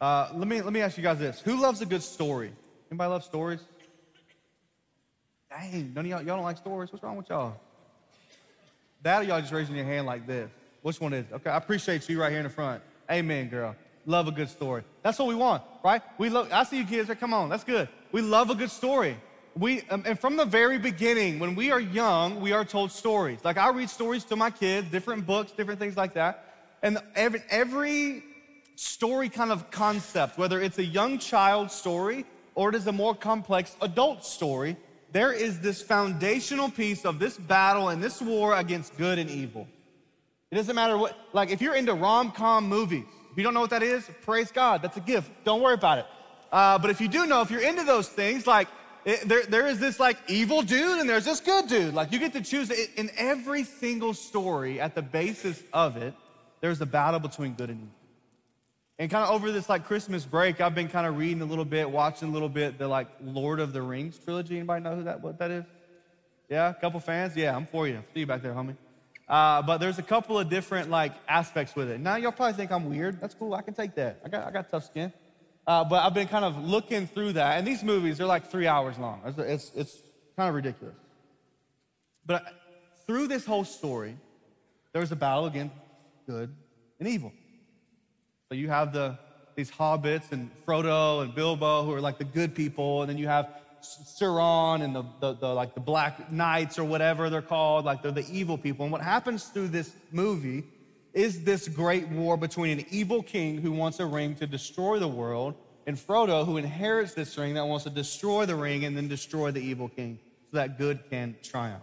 Let me ask you guys this. Who loves a good story? Anybody love stories? Dang, none of y'all don't like stories? What's wrong with y'all? That or y'all just raising your hand like this? Which one is it? Okay, I appreciate you right here in the front. Amen, girl. Love a good story. That's what we want, right? I see you kids. Come on, that's good. We love a good story. And from the very beginning, when we are young, we are told stories. Like I read stories to my kids, different books, different things like that. And every story kind of concept, whether it's a young child story or it is a more complex adult story, there is this foundational piece of this battle and this war against good and evil. It doesn't matter what, like if you're into rom-com movies, if you don't know what that is, praise God, that's a gift. Don't worry about it. But if you do know, if you're into those things, like there is this like evil dude and there's this good dude. Like you get to choose it. In every single story, at the basis of it, there's a battle between good and evil. And kind of over this like Christmas break, I've been kind of reading a little bit, watching a little bit, the like Lord of the Rings trilogy. Anybody know what that is? Yeah, a couple fans? Yeah, I'm for you. See you back there, homie. But there's a couple of different like aspects with it. Now y'all probably think I'm weird. That's cool, I can take that. I got tough skin. But I've been kind of looking through that. And these movies, they're like 3 hours long. It's kind of ridiculous. But through this whole story, there's a battle against good and evil. So you have these hobbits and Frodo and Bilbo who are like the good people, and then you have Sauron and the Black Knights or whatever they're called, like they're the evil people. And what happens through this movie is this great war between an evil king who wants a ring to destroy the world and Frodo who inherits this ring that wants to destroy the ring and then destroy the evil king so that good can triumph.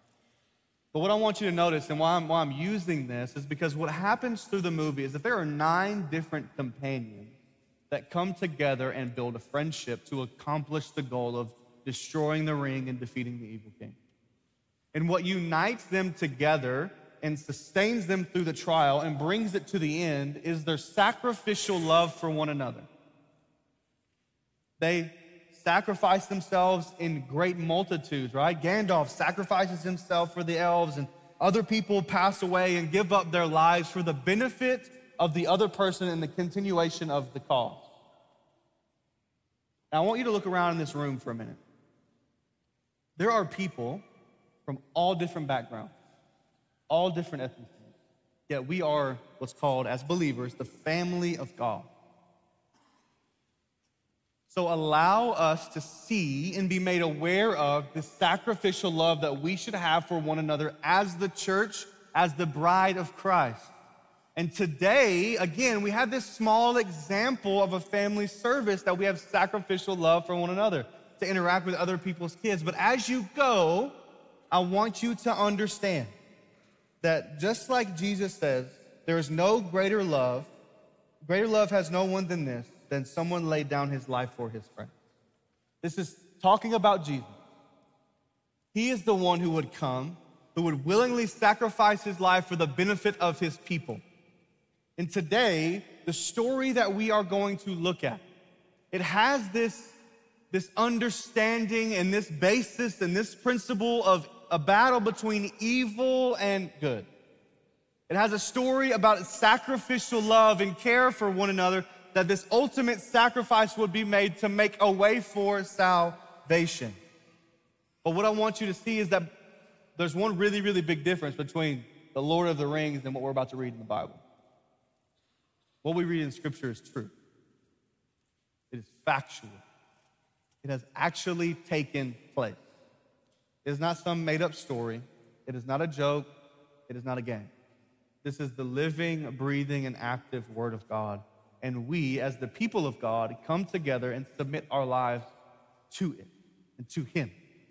But what I want you to notice and why I'm using this is because what happens through the movie is that there are 9 different companions that come together and build a friendship to accomplish the goal of destroying the ring and defeating the evil king. And what unites them together and sustains them through the trial and brings it to the end is their sacrificial love for one another. They sacrifice themselves in great multitudes, right? Gandalf sacrifices himself for the elves, and other people pass away and give up their lives for the benefit of the other person and the continuation of the cause. Now, I want you to look around in this room for a minute. There are people from all different backgrounds, all different ethnicities, yet we are what's called, as believers, the family of God. So allow us to see and be made aware of the sacrificial love that we should have for one another as the church, as the bride of Christ. And today, again, we have this small example of a family service that we have sacrificial love for one another, to interact with other people's kids. But as you go, I want you to understand that just like Jesus says, there is no greater love has no one than this, than someone laid down his life for his friends. This is talking about Jesus. He is the one who would come, who would willingly sacrifice his life for the benefit of his people. And today, the story that we are going to look at, it has this understanding and this basis and this principle of a battle between evil and good. It has a story about sacrificial love and care for one another, that this ultimate sacrifice would be made to make a way for salvation. But what I want you to see is that there's one really, really big difference between the Lord of the Rings and what we're about to read in the Bible. What we read in Scripture is true. It is factual. It has actually taken place. It is not some made-up story. It is not a joke. It is not a game. This is the living, breathing, and active Word of God. And we, as the people of God, come together and submit our lives to it and to Him.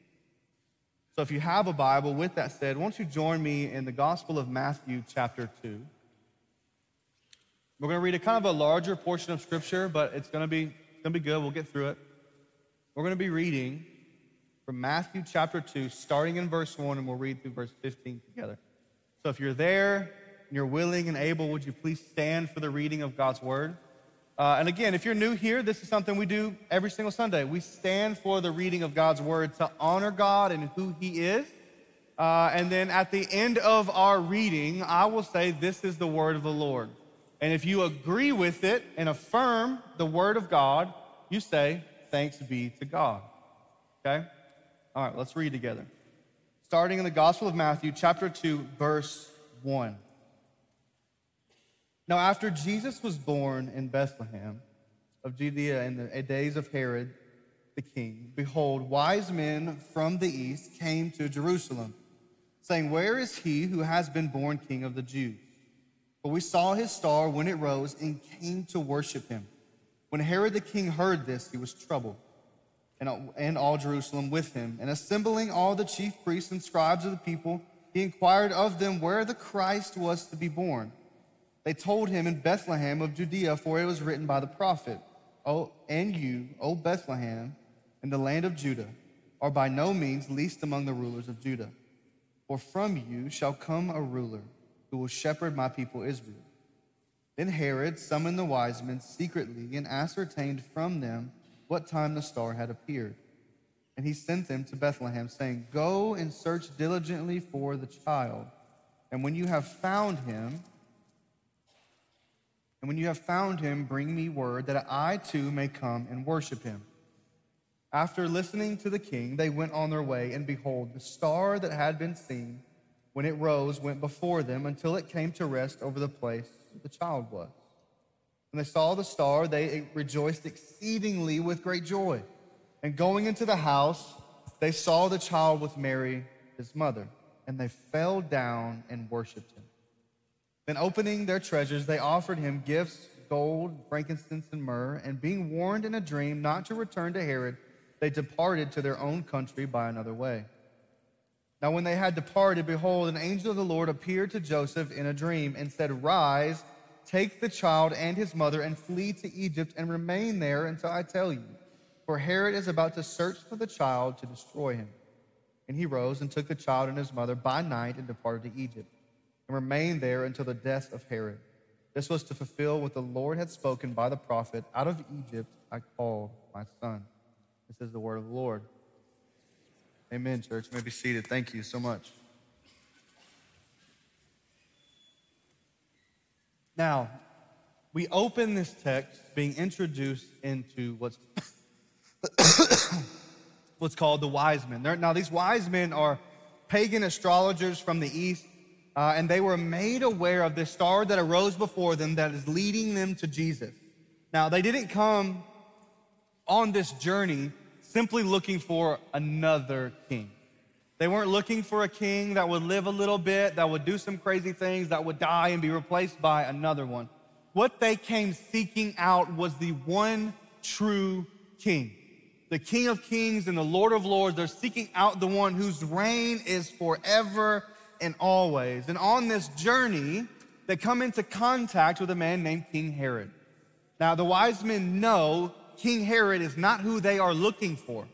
So if you have a Bible, with that said, won't you join me in the Gospel of Matthew chapter 2. We're going to read a kind of a larger portion of Scripture, but it's going to be good. We'll get through it. We're going to be reading from Matthew chapter 2, starting in verse 1, and we'll read through verse 15 together. So if you're there and you're willing and able, would you please stand for the reading of God's Word? And again, if you're new here, this is something we do every single Sunday. We stand for the reading of God's Word to honor God and who He is. And then at the end of our reading, I will say, this is the word of the Lord. And if you agree with it and affirm the word of God, you say, thanks be to God. Okay? All right, let's read together. Starting in the Gospel of Matthew, chapter 2, verse 1. Now, after Jesus was born in Bethlehem of Judea in the days of Herod the king, behold, wise men from the east came to Jerusalem, saying, where is he who has been born King of the Jews? For we saw his star when it rose and came to worship him. When Herod the king heard this, he was troubled, and all Jerusalem with him. And assembling all the chief priests and scribes of the people, he inquired of them where the Christ was to be born. They told him, in Bethlehem of Judea, for it was written by the prophet, and you, O Bethlehem, in the land of Judah, are by no means least among the rulers of Judah. For from you shall come a ruler who will shepherd my people Israel. Then Herod summoned the wise men secretly and ascertained from them what time the star had appeared. And he sent them to Bethlehem, saying, go and search diligently for the child. And when you have found him, bring me word that I too may come and worship him. After listening to the king, they went on their way, and behold, the star that had been seen when it rose went before them until it came to rest over the place where the child was. When they saw the star, they rejoiced exceedingly with great joy. And going into the house, they saw the child with Mary, his mother, and they fell down and worshiped him. Then opening their treasures, they offered him gifts, gold, frankincense, and myrrh. And being warned in a dream not to return to Herod, they departed to their own country by another way. Now when they had departed, behold, an angel of the Lord appeared to Joseph in a dream and said, rise, take the child and his mother and flee to Egypt and remain there until I tell you. For Herod is about to search for the child to destroy him. And he rose and took the child and his mother by night and departed to Egypt and remained there until the death of Herod. This was to fulfill what the Lord had spoken by the prophet, out of Egypt I called my son. This is the word of the Lord. Amen, church. You may be seated. Thank you so much. Now, we open this text being introduced into what's called the wise men. Now, these wise men are pagan astrologers from the east, and they were made aware of this star that arose before them that is leading them to Jesus. Now, they didn't come on this journey simply looking for another king. They weren't looking for a king that would live a little bit, that would do some crazy things, that would die and be replaced by another one. What they came seeking out was the one true king, the King of Kings and the Lord of Lords. They're seeking out the one whose reign is forever and always. And on this journey, they come into contact with a man named King Herod. Now, the wise men know King Herod is not who they are looking for.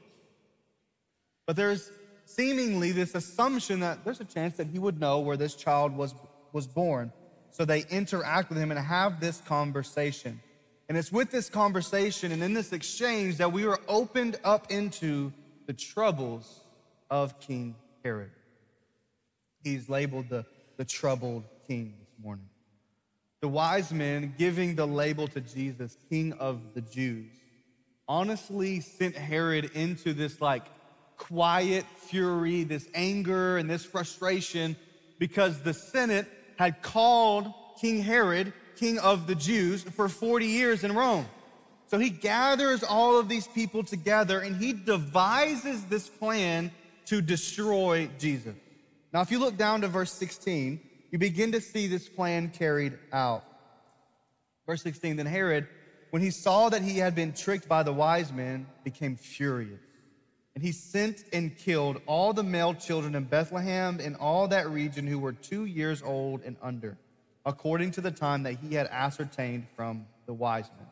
But there's seemingly this assumption that there's a chance that he would know where this child was born. So they interact with him and have this conversation. And it's with this conversation and in this exchange that we are opened up into the troubles of King Herod. He's labeled the troubled king this morning. The wise men giving the label to Jesus, King of the Jews, honestly sent Herod into this quiet fury, this anger and this frustration, because the Senate had called King Herod King of the Jews for 40 years in Rome. So he gathers all of these people together and he devises this plan to destroy Jesus. Now, if you look down to verse 16, you begin to see this plan carried out. Verse 16, then Herod, when he saw that he had been tricked by the wise men, became furious. And he sent and killed all the male children in Bethlehem and all that region who were 2 years old and under, according to the time that he had ascertained from the wise men.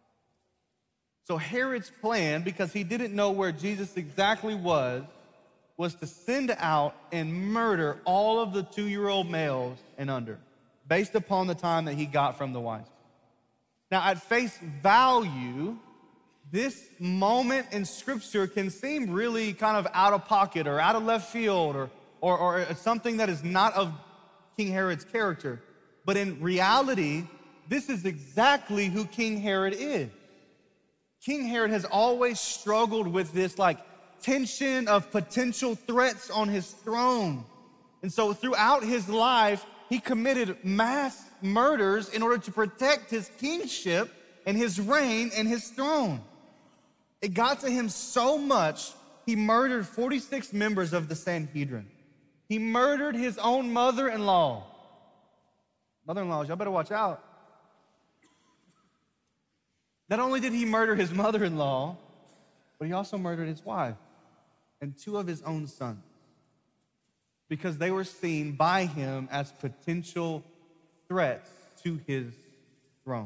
So Herod's plan, because he didn't know where Jesus exactly was to send out and murder all of the 2-year-old males and under, based upon the time that he got from the wise men. Now, at face value, this moment in Scripture can seem really kind of out of pocket or out of left field or something that is not of King Herod's character. But in reality, this is exactly who King Herod is. King Herod has always struggled with this like tension of potential threats on his throne. And so throughout his life, he committed mass murders in order to protect his kingship and his reign and his throne. It got to him so much, he murdered 46 members of the Sanhedrin. He murdered his own mother-in-law. Mother-in-laws, y'all better watch out. Not only did he murder his mother-in-law, but he also murdered his wife and 2 of his own sons because they were seen by him as potential threats to his throne.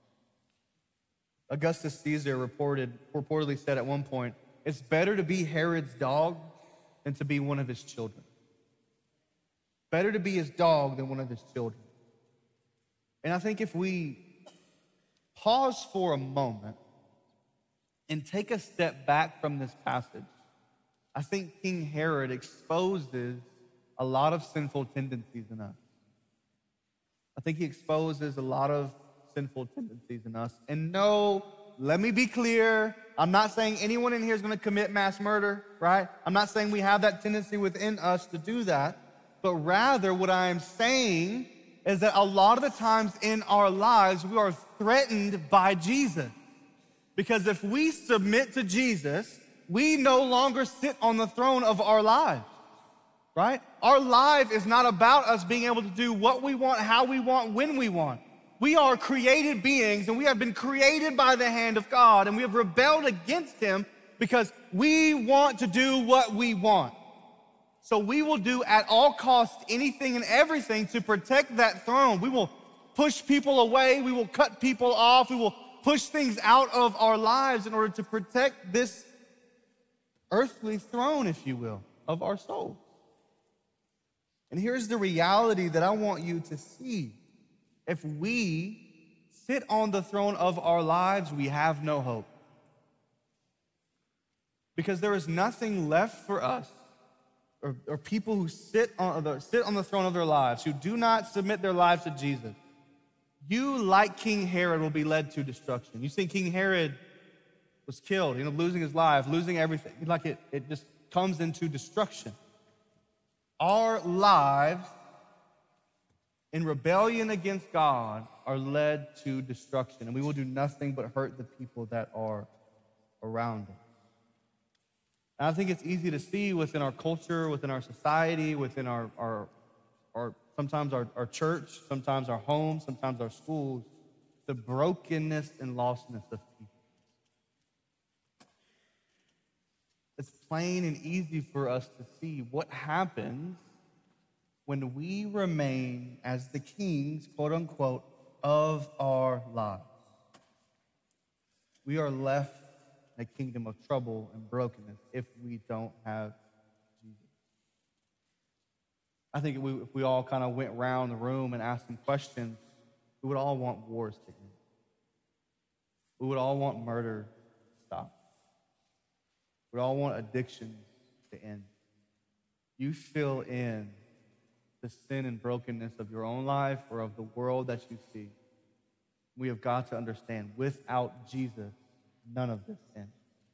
Augustus Caesar reportedly said at one point, it's better to be Herod's dog than to be one of his children. Better to be his dog than one of his children. And I think if we pause for a moment and take a step back from this passage, I think King Herod exposes a lot of sinful tendencies in us. I think he exposes a lot of sinful tendencies in us. And no, let me be clear, I'm not saying anyone in here is going to commit mass murder, right? I'm not saying we have that tendency within us to do that, but rather what I am saying is that a lot of the times in our lives, we are threatened by Jesus. Because if we submit to Jesus, we no longer sit on the throne of our lives, right? Our life is not about us being able to do what we want, how we want, when we want. We are created beings, and we have been created by the hand of God, and we have rebelled against him because we want to do what we want. So we will do at all costs anything and everything to protect that throne. We will push people away. We will cut people off. We will push things out of our lives in order to protect this earthly throne, if you will, of our souls. And here's the reality that I want you to see. If we sit on the throne of our lives, we have no hope. Because there is nothing left for us or people who sit on the throne of their lives, who do not submit their lives to Jesus. You, like King Herod, will be led to destruction. You see, King Herod was killed, losing his life, losing everything. Like it just comes into destruction. Our lives in rebellion against God are led to destruction, and we will do nothing but hurt the people that are around us. And I think it's easy to see within our culture, within our society, within our sometimes our church, sometimes our homes, sometimes our schools, the brokenness and lostness of people. It's plain and easy for us to see what happens when we remain as the kings, quote unquote, of our lives. We are left in a kingdom of trouble and brokenness if we don't have Jesus. I think if we all kind of went around the room and asked some questions, we would all want wars to end. We would all want murder to stop. We would all want addictions to end. You fill in the sin and brokenness of your own life or of the world that you see. We have got to understand, without Jesus, none of this ends.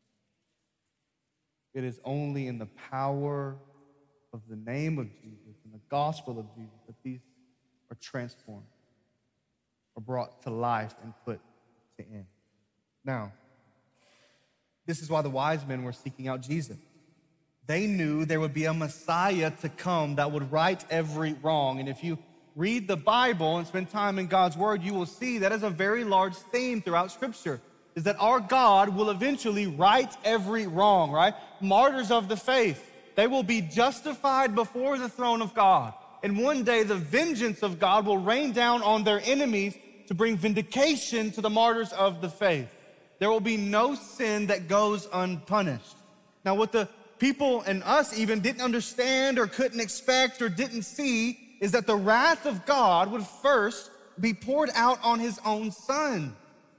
It is only in the power of the name of Jesus and the gospel of Jesus that these are transformed, are brought to life and put to end. Now, this is why the wise men were seeking out Jesus. They knew there would be a Messiah to come that would right every wrong. And if you read the Bible and spend time in God's word, you will see that is a very large theme throughout Scripture, is that our God will eventually right every wrong, right? Martyrs of the faith, they will be justified before the throne of God. And one day the vengeance of God will rain down on their enemies to bring vindication to the martyrs of the faith. There will be no sin that goes unpunished. Now, what the people and us even didn't understand or couldn't expect or didn't see is that the wrath of God would first be poured out on his own son.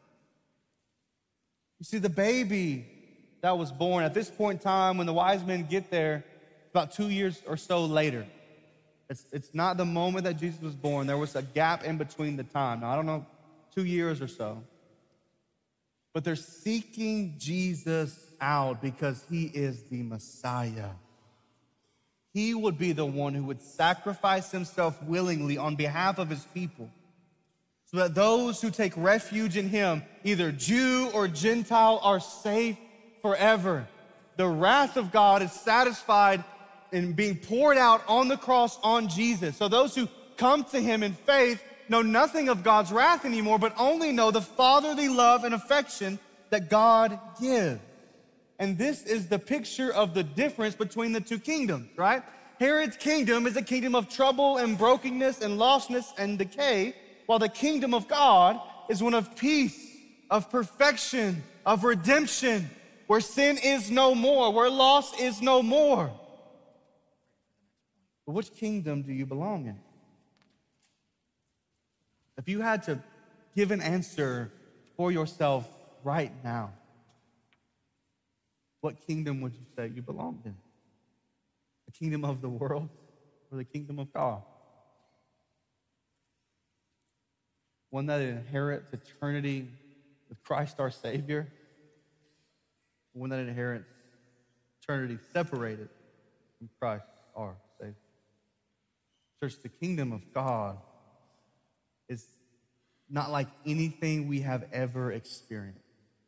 You see, the baby that was born at this point in time, when the wise men get there, about 2 years or so later. It's not the moment that Jesus was born. There was a gap in between the time. Now, I don't know 2 years or so. But they're seeking Jesus out because he is the Messiah. He would be the one who would sacrifice himself willingly on behalf of his people, so that those who take refuge in him, either Jew or Gentile, are safe forever. The wrath of God is satisfied in being poured out on the cross on Jesus. So those who come to him in faith know nothing of God's wrath anymore, but only know the fatherly love and affection that God gives. And this is the picture of the difference between the two kingdoms, right? Herod's kingdom is a kingdom of trouble and brokenness and lostness and decay, while the kingdom of God is one of peace, of perfection, of redemption, where sin is no more, where loss is no more. But which kingdom do you belong in? If you had to give an answer for yourself right now, what kingdom would you say you belonged in? The kingdom of the world or the kingdom of God? One that inherits eternity with Christ our Savior, one that inherits eternity separated from Christ our Savior. Church, the kingdom of God is not like anything we have ever experienced.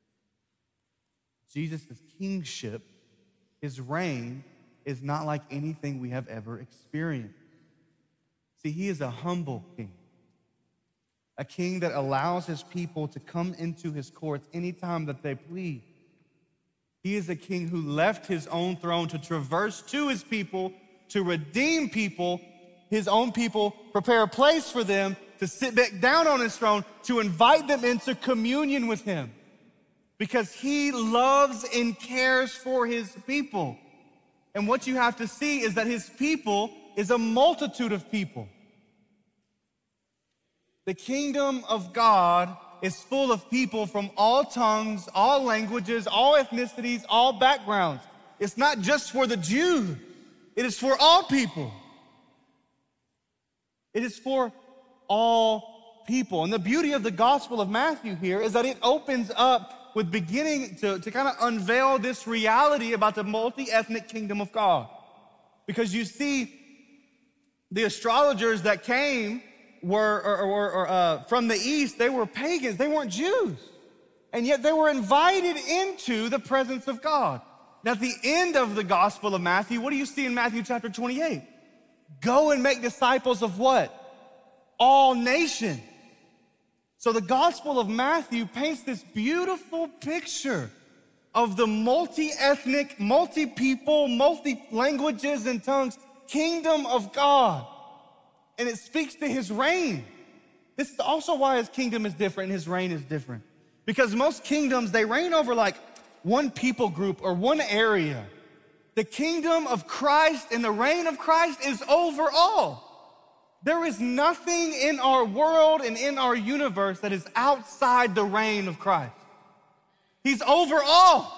Jesus' kingship, his reign, is not like anything we have ever experienced. See, he is a humble king, a king that allows his people to come into his courts anytime that they please. He is a king who left his own throne to traverse to his people, to redeem people, his own people, prepare a place for them, to sit back down on his throne, to invite them into communion with him. Because he loves and cares for his people. And what you have to see is that his people is a multitude of people. The kingdom of God is full of people from all tongues, all languages, all ethnicities, all backgrounds. It's not just for the Jews. It is for all people. It is for all people. And the beauty of the Gospel of Matthew here is that it opens up with beginning to kind of unveil this reality about the multi-ethnic kingdom of God. Because you see, the astrologers that came were from the east. They were pagans. They weren't Jews. And yet they were invited into the presence of God. Now, at the end of the Gospel of Matthew, what do you see in Matthew chapter 28? Go and make disciples of what? All nations. So the Gospel of Matthew paints this beautiful picture of the multi-ethnic, multi-people, multi-languages and tongues kingdom of God. And it speaks to his reign. This is also why his kingdom is different and his reign is different. Because most kingdoms, they reign over like one people group or one area. The kingdom of Christ and the reign of Christ is over all. There is nothing in our world and in our universe that is outside the reign of Christ. He's over all.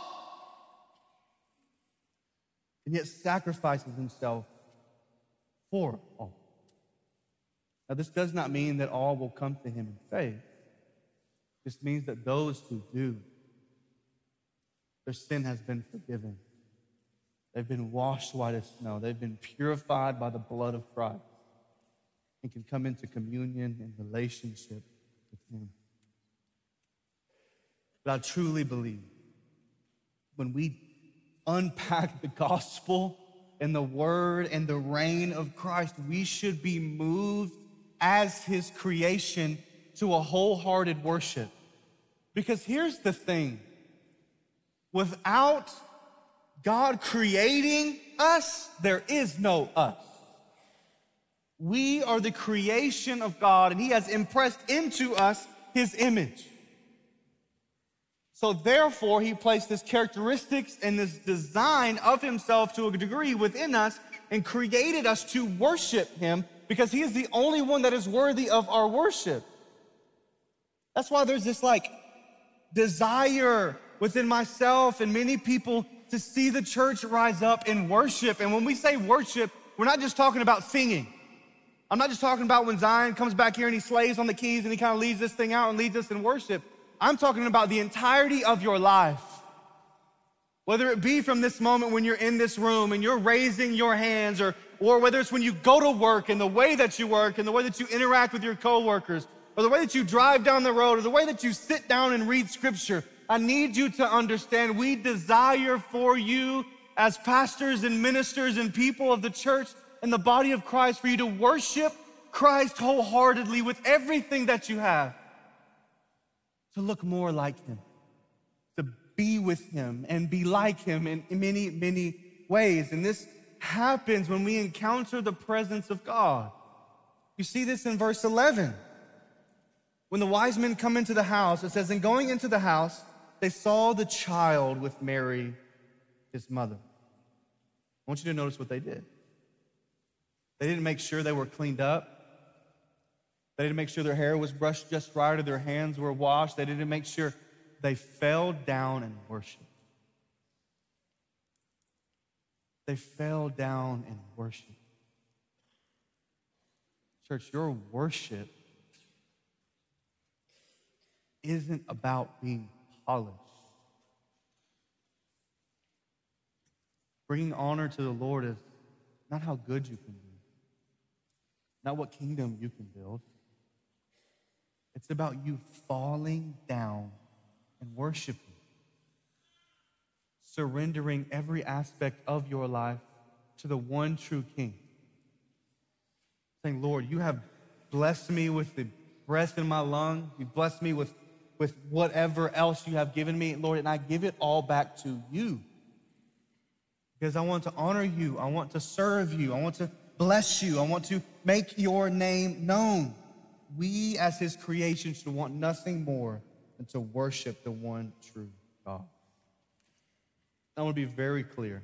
And yet sacrifices himself for all. Now, this does not mean that all will come to him in faith. This means that those who do, their sin has been forgiven. They've been washed white as snow. They've been purified by the blood of Christ and can come into communion and relationship with him. But I truly believe when we unpack the gospel and the word and the reign of Christ, we should be moved as his creation to a wholehearted worship. Because here's the thing. Without God creating us, there is no us. We are the creation of God, and he has impressed into us his image. So therefore, he placed this characteristics and this design of himself to a degree within us and created us to worship him because he is the only one that is worthy of our worship. That's why there's this like desire within myself and many people to see the church rise up in worship. And when we say worship, we're not just talking about singing. I'm not just talking about when Zion comes back here and he slays on the keys and he kind of leads this thing out and leads us in worship. I'm talking about the entirety of your life. Whether it be from this moment when you're in this room and you're raising your hands, or whether it's when you go to work and the way that you work and the way that you interact with your coworkers, or the way that you drive down the road, or the way that you sit down and read scripture, I need you to understand we desire for you as pastors and ministers and people of the church and the body of Christ for you to worship Christ wholeheartedly with everything that you have, to look more like him, to be with him and be like him in many, many ways. And this happens when we encounter the presence of God. You see this in verse 11. When the wise men come into the house, it says, and going into the house, they saw the child with Mary, his mother. I want you to notice what they did. They didn't make sure they were cleaned up. They didn't make sure their hair was brushed just right or their hands were washed. They didn't make sure. They fell down and worshiped. They fell down and worshiped. Church, your worship isn't about being polished. Bringing honor to the Lord is not how good you can be, not what kingdom you can build. It's about you falling down and worshiping, surrendering every aspect of your life to the one true King. Saying, Lord, you have blessed me with the breath in my lung. You blessed me with whatever else you have given me, Lord, and I give it all back to you. Because I want to honor you. I want to serve you. I want to bless you. I want to make your name known. We as his creation should want nothing more than to worship the one true God. I want to be very clear.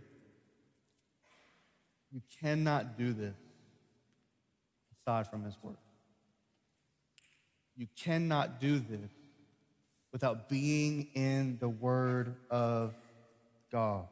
You cannot do this aside from his word. You cannot do this without being in the word of God.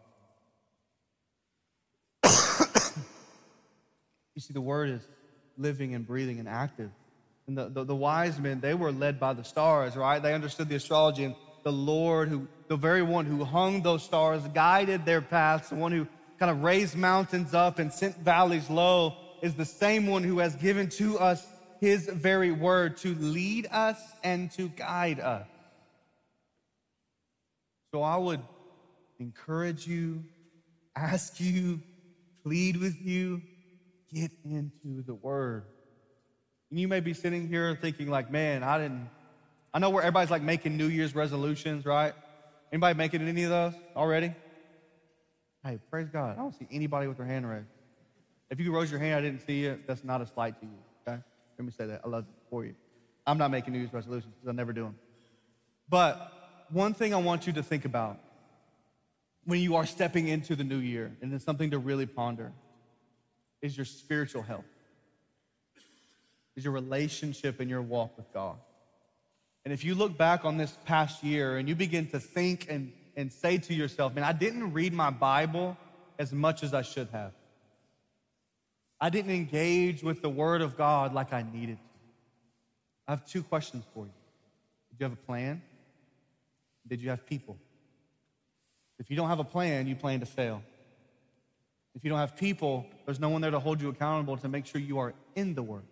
You see, the word is living and breathing and active. And the wise men, they were led by the stars, right? They understood the astrology, and the Lord, the very one who hung those stars, guided their paths, the one who kind of raised mountains up and sent valleys low, is the same one who has given to us his very word to lead us and to guide us. So I would encourage you, ask you, plead with you, get into the word. And you may be sitting here thinking like, man, I know where everybody's like making New Year's resolutions, right? Anybody making any of those already? Hey, praise God. I don't see anybody with their hand raised. If you rose your hand, I didn't see you, that's not a slight to you, okay? Let me say that. I love it for you. I'm not making New Year's resolutions because I never do them. But one thing I want you to think about when you are stepping into the new year, and it's something to really ponder, is your spiritual health, is your relationship and your walk with God. And if you look back on this past year and you begin to think and say to yourself, man, I didn't read my Bible as much as I should have. I didn't engage with the word of God like I needed to. I have two questions for you. Did you have a plan? Did you have people? If you don't have a plan, you plan to fail. If you don't have people, there's no one there to hold you accountable to make sure you are in the word.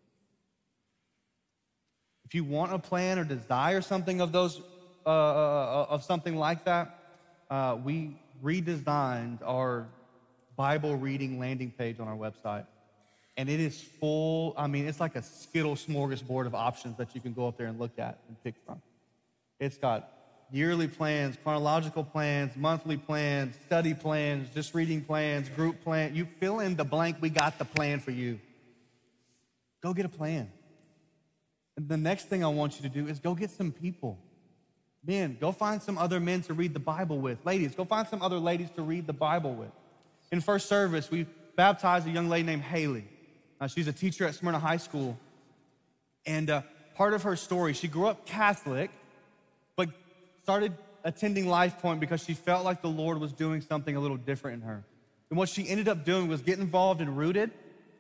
If you want a plan or desire something of those, of something like that, we redesigned our Bible reading landing page on our website. And it is full, it's like a Skittle smorgasbord of options that you can go up there and look at and pick from. It's got yearly plans, chronological plans, monthly plans, study plans, just reading plans, group plan. You fill in the blank, we got the plan for you. Go get a plan. And the next thing I want you to do is go get some people. Men, go find some other men to read the Bible with. Ladies, go find some other ladies to read the Bible with. In first service, we baptized a young lady named Haley. She's a teacher at Smyrna High School. And part of her story, she grew up Catholic, but started attending Life Point because she felt like the Lord was doing something a little different in her. And what she ended up doing was get involved in Rooted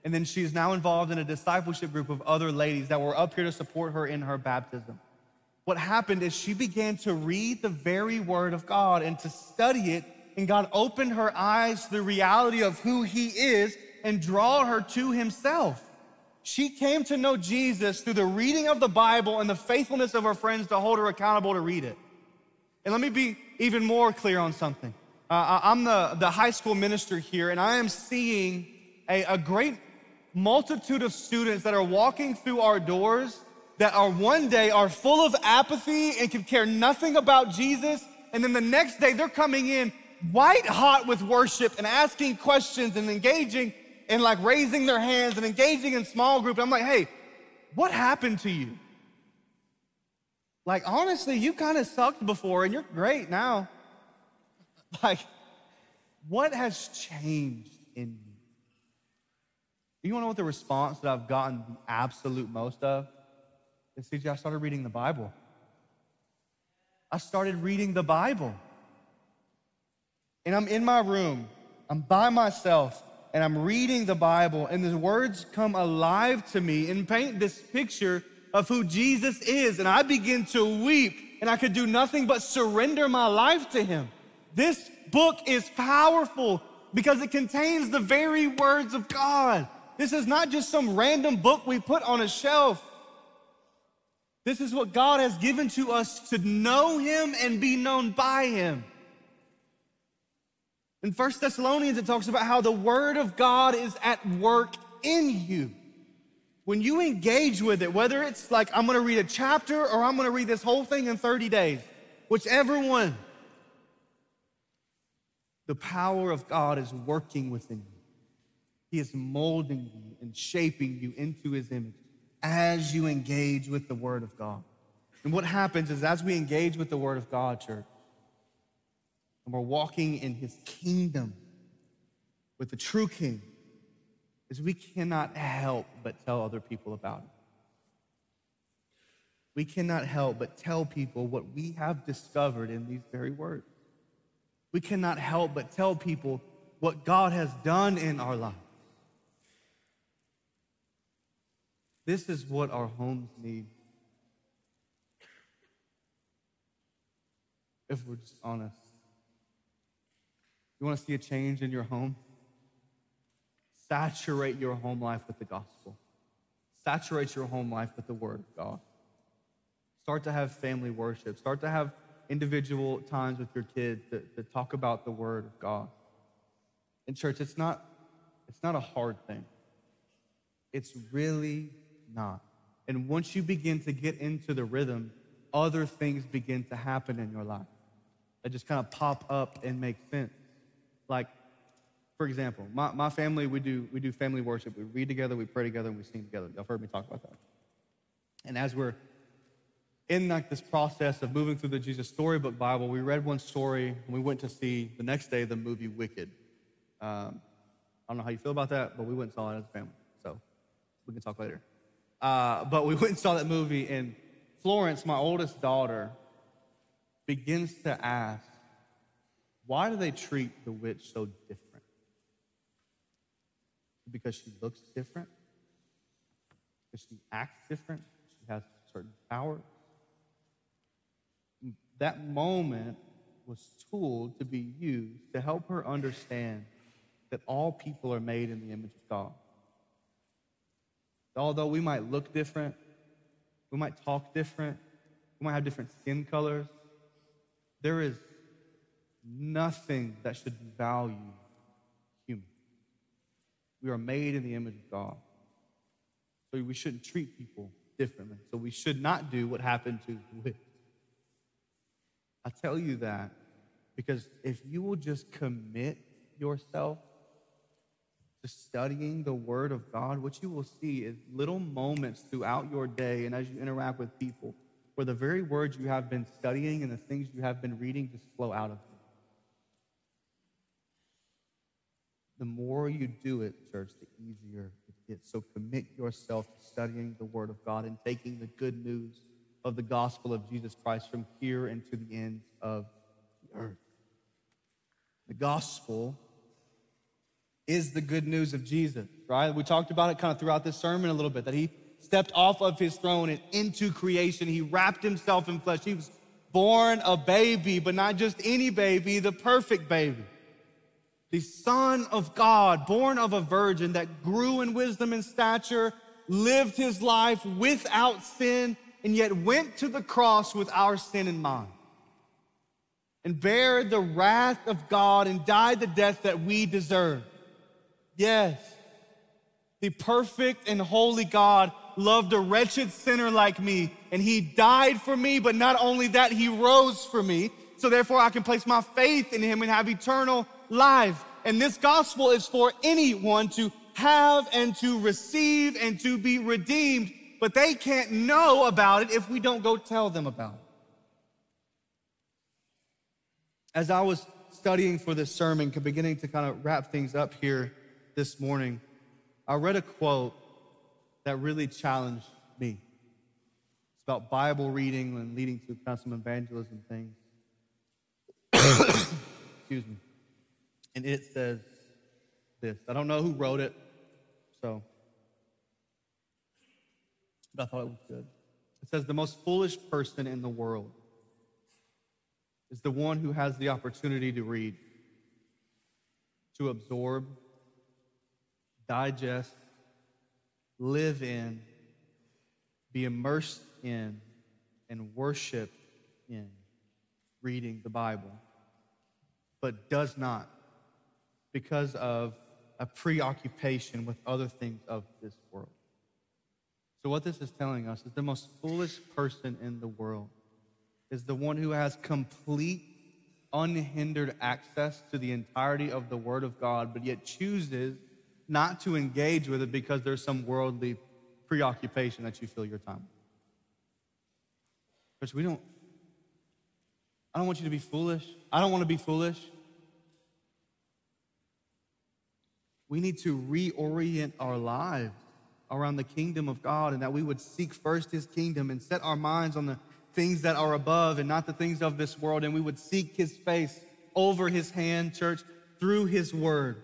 And then she is now involved in a discipleship group of other ladies that were up here to support her in her baptism. What happened is she began to read the very word of God and to study it, and God opened her eyes to the reality of who he is and draw her to himself. She came to know Jesus through the reading of the Bible and the faithfulness of her friends to hold her accountable to read it. And let me be even more clear on something. I'm the high school minister here, and I am seeing a great multitude of students that are walking through our doors that are one day are full of apathy and can care nothing about Jesus, and then the next day they're coming in white hot with worship and asking questions and engaging and like raising their hands and engaging in small group. I'm like, hey, what happened to you? Like, honestly, you kind of sucked before and you're great now. Like, what has changed in you? You wanna know what the response that I've gotten the absolute most of? Is, CJ, I started reading the Bible. I started reading the Bible. And I'm in my room, I'm by myself, and I'm reading the Bible, and the words come alive to me and paint this picture of who Jesus is. And I begin to weep, and I could do nothing but surrender my life to him. This book is powerful because it contains the very words of God. This is not just some random book we put on a shelf. This is what God has given to us to know him and be known by him. In 1 Thessalonians, it talks about how the word of God is at work in you. When you engage with it, whether it's like, I'm gonna read a chapter or I'm gonna read this whole thing in 30 days, whichever one, the power of God is working within you. He is molding you and shaping you into his image as you engage with the word of God. And what happens is as we engage with the word of God, church, and we're walking in his kingdom with the true king, is we cannot help but tell other people about it. We cannot help but tell people what we have discovered in these very words. We cannot help but tell people what God has done in our lives. This is what our homes need. If we're just honest. You want to see a change in your home? Saturate your home life with the gospel. Saturate your home life with the word of God. Start to have family worship. Start to have individual times with your kids to talk about the word of God. In church, it's not a hard thing. It's really not. And once you begin to get into the rhythm, other things begin to happen in your life that just kind of pop up and make sense. Like, for example, my family, we do family worship. We read together, we pray together, and we sing together. Y'all heard me talk about that. And as we're in like this process of moving through the Jesus Storybook Bible, we read one story, and we went to see the next day the movie Wicked. I don't know how you feel about that, but we went and saw it as a family, so we can talk later. But we went and saw that movie, and Florence, my oldest daughter, begins to ask, why do they treat the witch so different? Because she looks different? Because she acts different? She has certain powers? That moment was tooled to be used to help her understand that all people are made in the image of God. Although we might look different, we might talk different, we might have different skin colors, there is nothing that should devalue human. We are made in the image of God. So we shouldn't treat people differently. So we should not do what happened to the witch. I tell you that because if you will just commit yourself to studying the word of God, what you will see is little moments throughout your day and as you interact with people where the very words you have been studying and the things you have been reading just flow out of you. The more you do it, church, the easier it gets. So commit yourself to studying the word of God and taking the good news of the gospel of Jesus Christ from here and to the ends of the earth. The gospel is the good news of Jesus, right? We talked about it kind of throughout this sermon a little bit, that he stepped off of his throne and into creation. He wrapped himself in flesh. He was born a baby, but not just any baby, the perfect baby. The Son of God, born of a virgin that grew in wisdom and stature, lived his life without sin, and yet went to the cross with our sin in mind and bare the wrath of God and died the death that we deserve. Yes, the perfect and holy God loved a wretched sinner like me, and he died for me, but not only that, he rose for me, so therefore I can place my faith in him and have eternal life. And this gospel is for anyone to have and to receive and to be redeemed, but they can't know about it if we don't go tell them about it. As I was studying for this sermon, beginning to kind of wrap things up here this morning, I read a quote that really challenged me. It's about Bible reading and leading to kind of some evangelism things. Excuse me. And it says this. I don't know who wrote it, but I thought it was good. It says, the most foolish person in the world is the one who has the opportunity to read, to absorb, digest, live in, be immersed in, and worship in reading the Bible, but does not because of a preoccupation with other things of this world. So what this is telling us is the most foolish person in the world is the one who has complete, unhindered access to the entirety of the Word of God, but yet chooses not to engage with it because there's some worldly preoccupation that you fill your time with. Because I don't want you to be foolish. I don't want to be foolish. We need to reorient our lives around the kingdom of God, and that we would seek first his kingdom and set our minds on the things that are above and not the things of this world, and we would seek his face over his hand, church, through his word.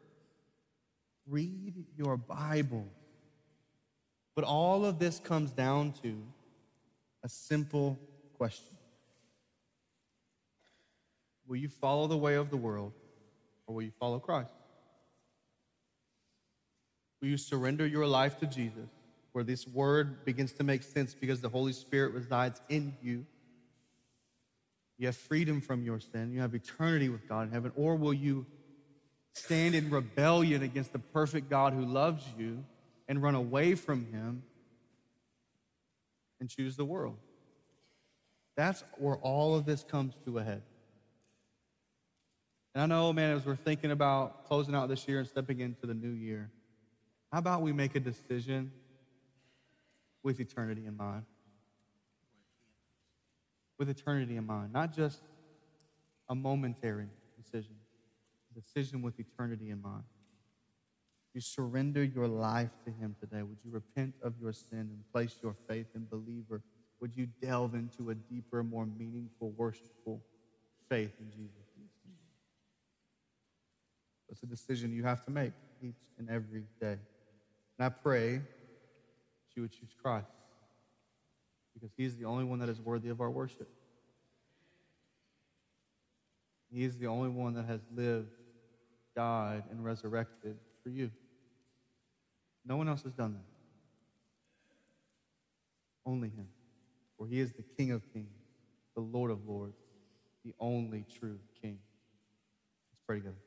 Read your Bible. But all of this comes down to a simple question. Will you follow the way of the world, or will you follow Christ? Will you surrender your life to Jesus, where this word begins to make sense because the Holy Spirit resides in you? You have freedom from your sin. You have eternity with God in heaven. Or will you stand in rebellion against the perfect God who loves you and run away from him and choose the world? That's where all of this comes to a head. And I know, man, as we're thinking about closing out this year and stepping into the new year, how about we make a decision with eternity in mind? With eternity in mind, not just a momentary decision, a decision with eternity in mind. You surrender your life to him today. Would you repent of your sin and place your faith in believer? Would you delve into a deeper, more meaningful, worshipful faith in Jesus? It's a decision you have to make each and every day. And I pray that you would choose Christ, because he is the only one that is worthy of our worship. He is the only one that has lived, died, and resurrected for you. No one else has done that. Only him. For he is the King of kings, the Lord of lords, the only true King. Let's pray together.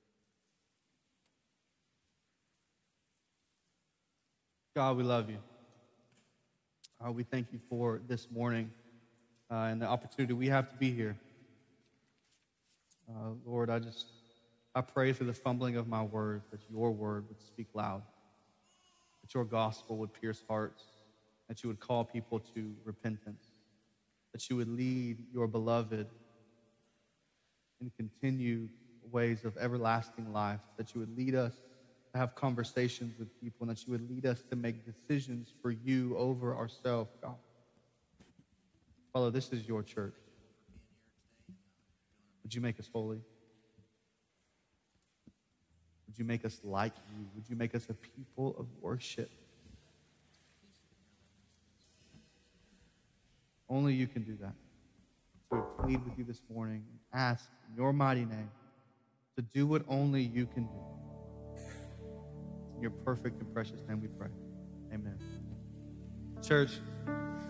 God, we love you. We thank you for this morning and the opportunity we have to be here. Lord, I pray through the fumbling of my words that your word would speak loud, that your gospel would pierce hearts, that you would call people to repentance, that you would lead your beloved in continued ways of everlasting life, that you would lead us to have conversations with people, and that you would lead us to make decisions for you over ourselves, God. Father, this is your church. Would you make us holy? Would Would you make us like you? Would you make us a people of worship? Only you can do that. So we plead with you this morning and ask in your mighty name to do what only you can do. In your perfect and precious name we pray. Amen. Church,